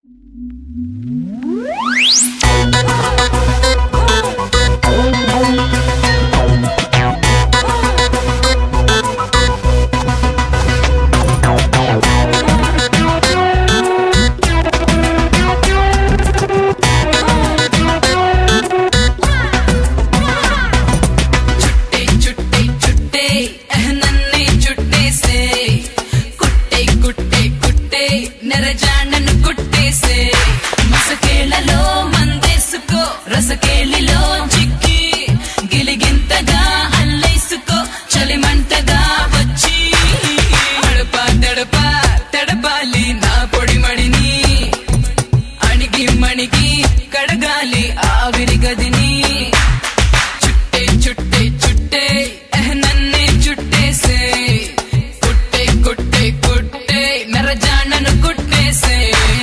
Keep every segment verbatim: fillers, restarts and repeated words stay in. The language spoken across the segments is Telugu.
రసకేళిలో చిక్కి గిలిగింతగా అల్లేసుకో చలిమంటగా వచ్చి తడప తడప తడపాలి నా పొడి మడిని అణిగి మణిగి కడగాలి ఆవిరి గదిని చుట్టే చుట్టే చుట్టే నన్నే చుట్టేసే కుట్టే కుట్టే కుట్టే నరజానను కుట్టేసే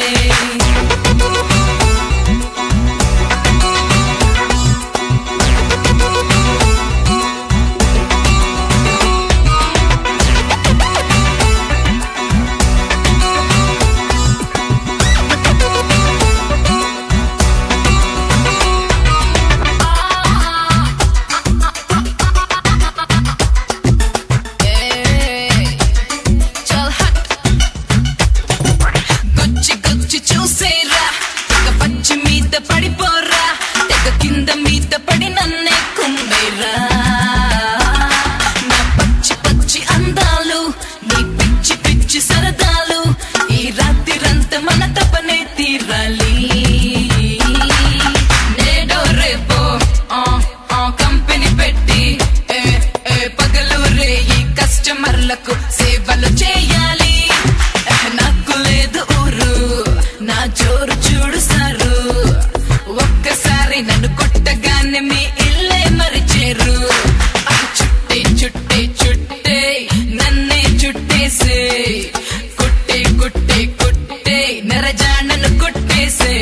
పడిపోరా తెగ కింద మీద పడి నన్నే కుమ్మేరా నా పచ్చి పచ్చి అందాలు నీ పిచ్చి పిచ్చి సరదాలు ఈ రాత్రిరంతా మన తపనే తీరాలి నేడో రేపో కంపెనీ పెట్టి పగలు రే ఈ కస్టమర్లకు సేవలు చేయాలి నాకు లేదు ఊరు నా జోరు చూడు సారు ఒక్కసారి నన్ను కొట్టగానే మీ ఇల్లే మరిచేరు చుట్టే చుట్టే చుట్టే నన్నే చుట్టేసే కుట్టే కుట్టే కుట్టే నరజానను కొట్టేసే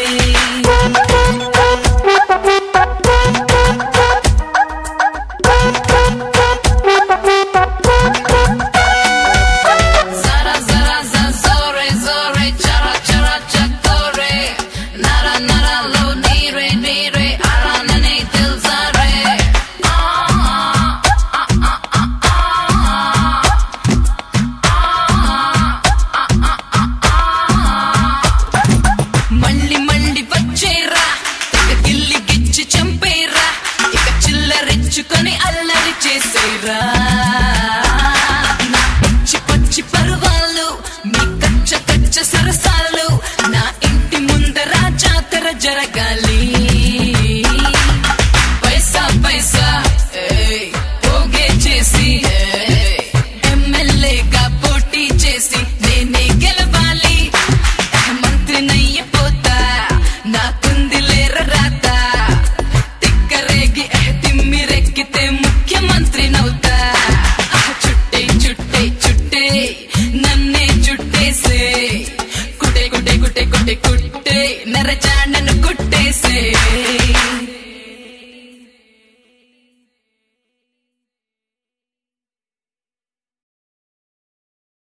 కొని అల్లరి చేసేరా నా పిచ్చి పచ్చి పరువాలు నీ కచ్చ కచ్చ సరసాలు నా ఇంటి ముందర జాతర జరగాలి పైసా పైసా పోగే చేసి ఎమ్మెల్యేగా పోటీ చేసి నేనే గెలవాలి మంత్రినయ్యిపోతా నాకుంది లేర రాత తిక్కరేగి తిమ్మిరెక్కితే ముఖ్యమంత్రి నవ్వుతా చుట్టే చుట్టే చుట్టే నన్నే చుట్టేసే కుట్టే కుట్టే కుట్టే కుట్టే కుట్టే నరజానను కుట్టేసే